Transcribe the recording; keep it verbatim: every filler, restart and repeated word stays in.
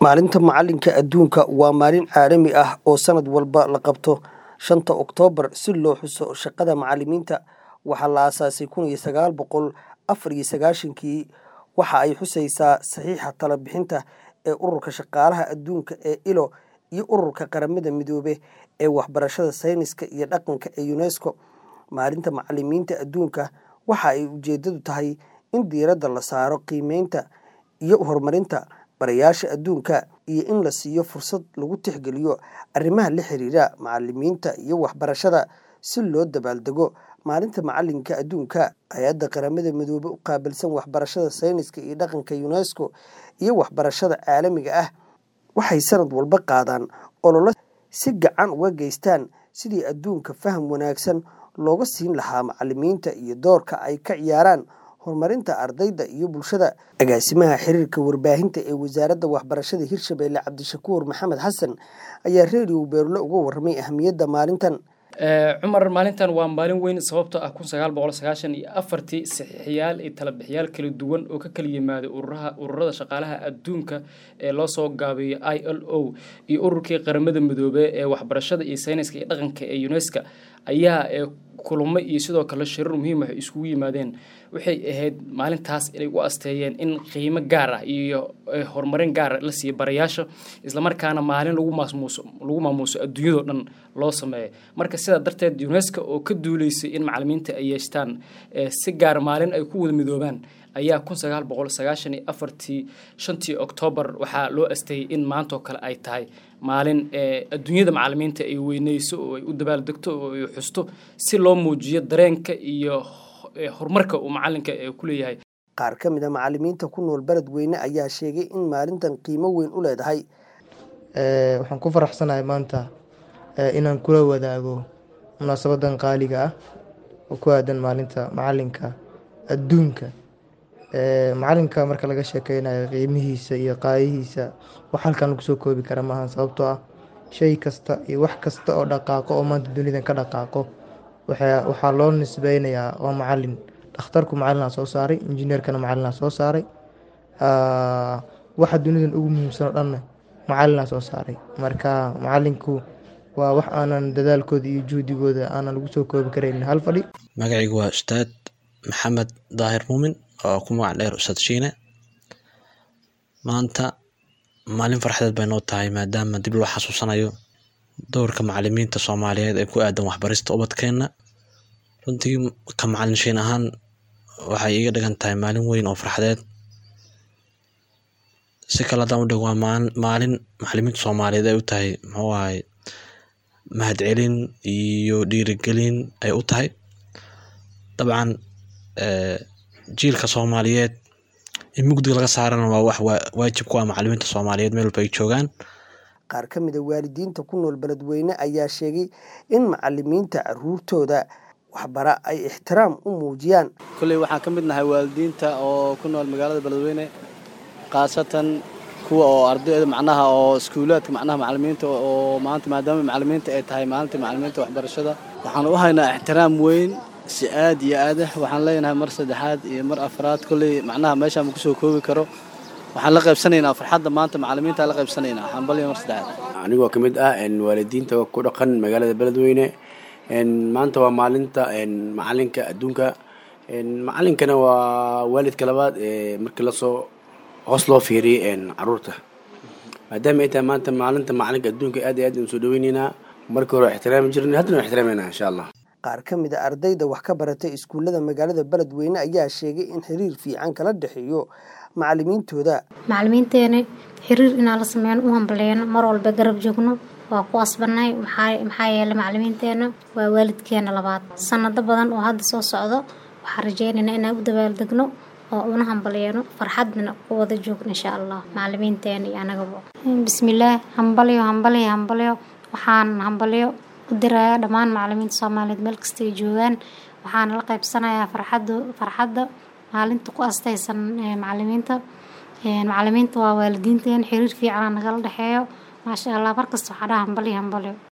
Maalinta Macalinka Adduunka waa maalin caalami ah oo sanad walba la qabto shanta Oktoobar si loo xuso shaqada macalimiinta. Waxaa la aasaasay kun iyo sagaal boqol afar iyo sagaashan-kii, waxa ay xusaysaa saxiixa talo bixinta ee Ururka Shaqaalaha Adduunka ee I L O iyo Ururka Qaramada Midoobay ee Waxbarashada, Sayniska iyo Dhaqanka ee UNESCO. Maalinta Macalimiinta Adduunka waxa ay ujeedadu tahay in diiradda la saaro qiimeynta iyo horumarinta barayaasha adduunka iyo in la siiyo fursad lagu tixgeliyo arrimaha la xiriira macalimiinta iyo waxbarashada. Si loo dabaaldego Maalinta Macalinka Adduunka, Hay'adda Qaramada Midoobay u qaabilsan Waxbarashada, Sayniska iyo Dhaqanka UNESCO iyo Waxbarashada Caalamiga ah waxay sanad walba qaadaan olole si gacan uga geystaan sidii adduunka faham wanaagsan looga siin lahaa macalimiinta iyo doorka ay ka ciyaaraan horumarinta ardayda iyo bulshada. Agaasimaha xiriirka warbaahinta ee Wasaaradda Waxbarashada Hirshabelle, Cabdishakuur Maxamed Xasan, ayaa Radio Beerlo uga warramay ahmiyadda maalintan. Cumar, maalintan waa maalin weyn sababtoo ah kun sagaal boqol sagaashan iyo afartii saxiixiyaal iyo talo-bixiyaal kala duwan oo ka kala yimaaday ururaha ururada shaqaalaha adduunka ee loo soo gaabiyo I L O iyo ururkii qaramada midoobay ee waxbarashada iyo sayniska iyo dhaqanka ee UNESCO ayaa kulamo iyo sidoo kale shirar muhiim ah isugu yimaadeen. Waxay ahayd maalintaas inay u asteeyeen in qiimo gaar ah iyo horumarin gaar ah la siiyo barayaasha, isla markaana maalin lagu maamuuso lagu maamuuso adduunyada dhan loo sameeyo. Marka sidaa darteed UNESCO oo ka duuleysay in macalimiinta ay yeeshaan si gaar maalin ay ku wada midoobaan ayaa kun sagaal boqol sagaashan iyo afartii shantii Oktoobar waxaa loo asteeyay in maanta oo kale ay tahay maalin adduunyada macalimiinta ay weyneyso oo ay u dabaaldegto oo ay xusto si loo muujiyo dareenka iyo horumarka uu macalinka ku leeyahay. Qaar ka mid ah macalimiinta ku nool Beledweyne ayaa sheegay in maalintan qiimo weyn u leedahay. Ee waxaan ku faraxsanahay maanta inaan kula wadaago munaasabadan qaaliga ah oo ku aadan maalinta macalinka adduunka. Ee macalinka marka laga sheekeynayo qiimihiisa iyo qaayihiisa wax halkan lagu soo koobi kara maahan, sababtoo ah shay kasta iyo wax kasta oo dhaqaaqo oo maanta dunida ka dhaqaaqo waxa waxa loo nisbeynayaa waa macalin. Dhakhtarku macalin soo saaray, injineerkana macalin soo saaray, aa waxa dunida ugu muhiimsan oo dhan macalin soo saaray. Marka macalinku waa wax aanan dadaalkooda iyo juhdigooda aanan lagu soo koobi kareyn hal fadhi. Magacaygu waa Ustaad Maxamed Daahir Muumin oo ku magac dheer Ustaad Shiine. Maanta maalin farxadeed bay noo tahay maadaama dib loo xasuusanayo doorka macalimiinta Soomaaliyeed ee ku aadan waxbarista ubadkeena. Runtii ka macalin Shiine ahaan waxay iga dhigan tahay maalin weyn oo farxadeed. Si kala daan u dhigo maalin macalimiinta Soomaaliyeed ay u tahay muxuu ahay mahadcelin iyo dhiirigelin ay u tahay. Dabcan ee jiilka Soomaaliyeed in mugdi laga saarana waa wax waajib ku ah macalimiinta Soomaaliyeed meel walba ay joogaan. Qaar ka mid ah waalidiinta ku nool Beledweyne ayaa sheegay in macalimiinta carruurtooda waxbara ay ixtiraam u muujiyaan. Kulay waxaan ka mid nahay waalidiinta oo ku nool magaalada Beledweyne, qaasatan kuwa oo ardayda macnaha oo iskuulaadka macnaha macalimiinta oo maanta maadaama macalimiinta ay tahay maalinta macalimiinta waxbarashada waxaan u haynaa ixtiraam weyn si aad iyo aad ah. Waxaan leenahay mar saddexaad iyo mar afraad kulay macnaha meesha ma ku soo koobi karo. waxaan la qaybsanaynaa farxadda maanta macalimiinta la qaybsanaynaa xambaliyo mar saddexaad. Anigoo ka mid ah waalidiinta ku dhaqan magaalada Beledweyne, maanta waa maalinta macalinka adduunka. Macalinkana waa waalidka labaad ee markii la soo hoos loo fiiriyay carruurta, maadaama ay tahay maanta maalinta macalinka adduunka aad iyo aad u soo dhaweynaynaa. Markii hore ixtiraam jirnay, haddana ixtiraamayna insha Allah. Qaar ka mid ah ardayda wax ka baratay iskuulada magaalada Beledweyne ayaa sheegay in xiriir fiican kala dhaxeeyo macalimiintooda. Macalimiinteena xiriir inaan la sameeyno u hambaleyno mar walba garab joogno waa ku asbanay. maxaa maxaa yeelay macalimiinteena waa waalidkeena labaad. Sanado badan oo hadda soo socdo waxaan rajeynaynaa inaan u dabaaldegno oo una hambaleyno farxadna ku wada joogno insha Allah macalimiinteena iyo anagaba. Bismillaah, hambaliyo hambaliyo hambaliyo waxaan hambaliyo u dirayaa dhammaan macalimiinta Soomaaliyeed meel kasta ay joogaan. Waxaan la qaybsanayaa farxadda farxadda maalinta ku astaysan macalimiinta. Macalimiinta waa waalidiinteen, xiriir fiican nagala dhaxeeyo. Maasha Allah, markasta waxaan hambaliyo hambaliyo.